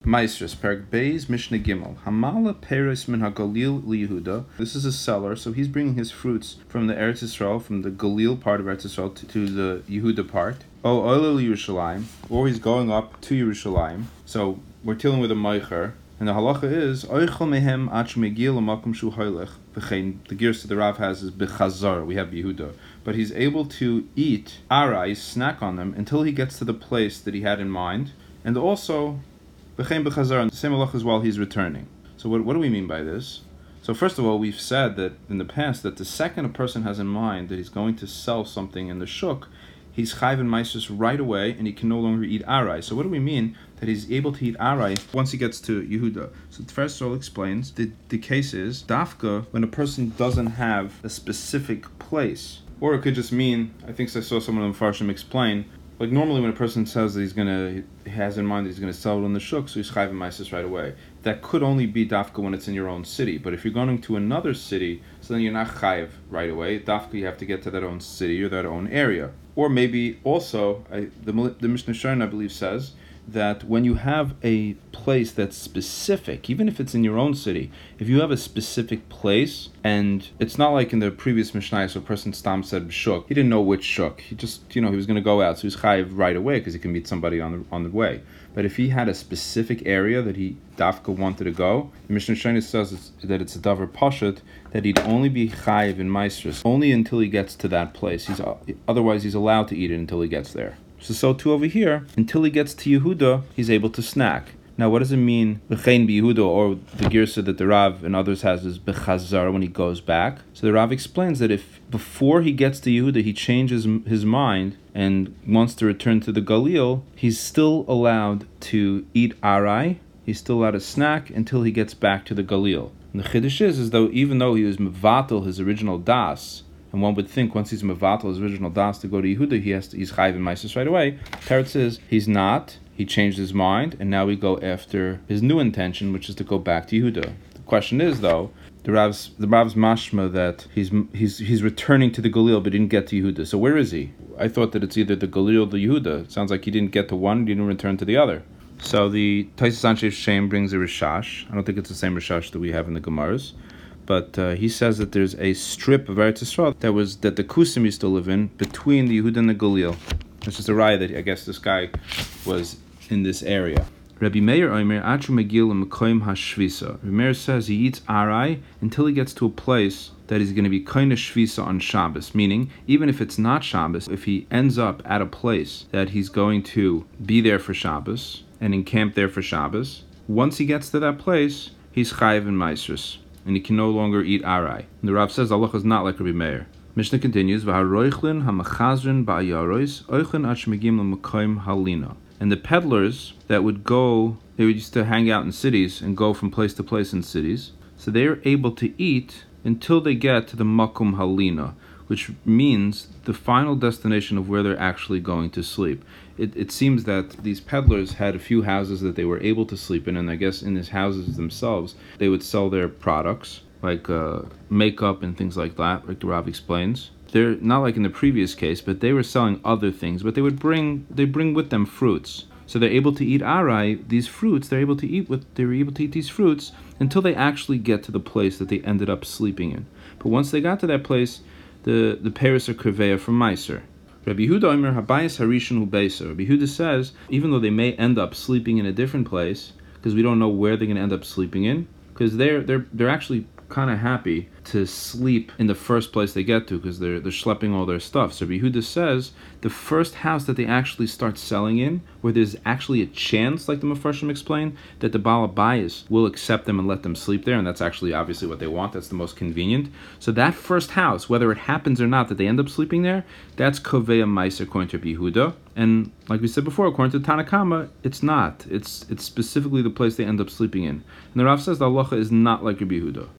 Maestros, Perek Beis, Mishnah Gimel. Hamala Peres min HaGalil liYehuda. This is a seller, so he's bringing his fruits from the Eretz Yisrael, from the Galil part of Eretz Yisrael to the Yehuda part. Oh, Oila Yerushalayim, or he's going up to Yerushalayim. So we're dealing with a Meicher. And the halacha is Oichel mehem ach megil l'makom shu hoylech. The gears that the Rav has is bechazar. We have Yehuda, but he's able to eat arai, snack on them until he gets to the place that he had in mind, and also b'chein bechazar, the same halacha as while he's returning. So what do we mean by this? So first of all, we've said that in the past that the second a person has in mind that he's going to sell something in the shuk, he's chayv and meisus right away, and he can no longer eat arai. So what do we mean that he's able to eat arai once he gets to Yehuda? So the first all explains the case is dafka when a person doesn't have a specific place, or it could just mean, I think I saw someone on Farshim explain, like normally when a person says that he has in mind that he's gonna sell it in the shuk, so he's chayv and meisus right away. That could only be dafka when it's in your own city, but if you're going to another city, so then you're not chayv right away. Dafka you have to get to that own city or that own area. Or maybe also, the Mishnah Sharon, I believe, says that when you have a place that's specific, even if it's in your own city, if you have a specific place, and it's not like in the previous Mishnah, so a person stam said shuk, he didn't know which shuk, he just, he was going to go out, so he's chayiv right away because he can meet somebody on the way. But if he had a specific area that he dafka wanted to go, the Mishnah Sharon says that it's a davar pashut, that he'd only be chayiv in maestros only until he gets to that place. Otherwise he's allowed to eat it until he gets there. So too over here, until he gets to Yehuda, he's able to snack. Now, what does it mean, b'chein b'Yehuda, or the girsa that the Rav and others has is b'chazar, when he goes back? So the Rav explains that if before he gets to Yehuda, he changes his mind and wants to return to the Galil, he's still allowed to eat arai, he's still allowed to snack until he gets back to the Galil. And the chiddush is though, even though he was mevatel his original das, and one would think once he's mevatel his original das to go to Yehuda, he's chayv and meisus right away. Teretz says he's not. He changed his mind, and now we go after his new intention, which is to go back to Yehuda. The question is though, the Rav's mashma that he's returning to the Galil but didn't get to Yehuda. So where is he? I thought that it's either the Galil or the Yehuda. It sounds like he didn't get to one, he didn't return to the other. So the Taisus Anshe Shem brings a Rishash. I don't think it's the same Rishash that we have in the Gemaras. But he says that there's a strip of Eretz Yisrael that the Kusim used to live in between the Yehuda and the Galil. It's just a raya that I guess this guy was in this area. Rabbi Meir Omer Achu Megil Mekoim Hashvisa. Rabbi Meir says he eats arai until he gets to a place that is going to be kind of shvisa on Shabbos, meaning even if it's not Shabbos, if he ends up at a place that he's going to be there for Shabbos and encamp there for Shabbos, once he gets to that place, he's chayiv and maestros, and he can no longer eat arai. And the Rav says Allah is not like Rabbi Meir. Mishnah continues, V'haroichlin hamachazrin ba'ayarois oichlin achmegim l'makoim halina. And the peddlers that would go, they used to hang out in cities and go from place to place in cities, so they are able to eat until they get to the makom halina, which means the final destination of where they're actually going to sleep. It seems that these peddlers had a few houses that they were able to sleep in, and I guess in these houses themselves, they would sell their products, like makeup and things like that, like the Rav explains. They're not like in the previous case, but they were selling other things, but they bring with them fruits. So they're able to eat arai, these fruits, they were able to eat these fruits until they actually get to the place that they ended up sleeping in. But once they got to that place, the Paris are kurveya from Meiser. Rabbi Yehuda Omer Habayis Harishon Hu Beisa. Rabbi Yehuda says, even though they may end up sleeping in a different place, because we don't know where they're going to end up sleeping in, because they're actually kind of happy to sleep in the first place they get to, because they're schlepping all their stuff. So Rabbi Yehuda says the first house that they actually start selling in, where there's actually a chance, like the Mefarshim explain, that the Baal Habayis will accept them and let them sleep there, and that's actually obviously what they want, that's the most convenient. So that first house, whether it happens or not that they end up sleeping there, that's Koveya Meiser according to Rabbi Yehuda. And like we said before, according to Tanakama, it's not. It's specifically the place they end up sleeping in. And the Rav says the halacha is not like Rabbi Yehuda.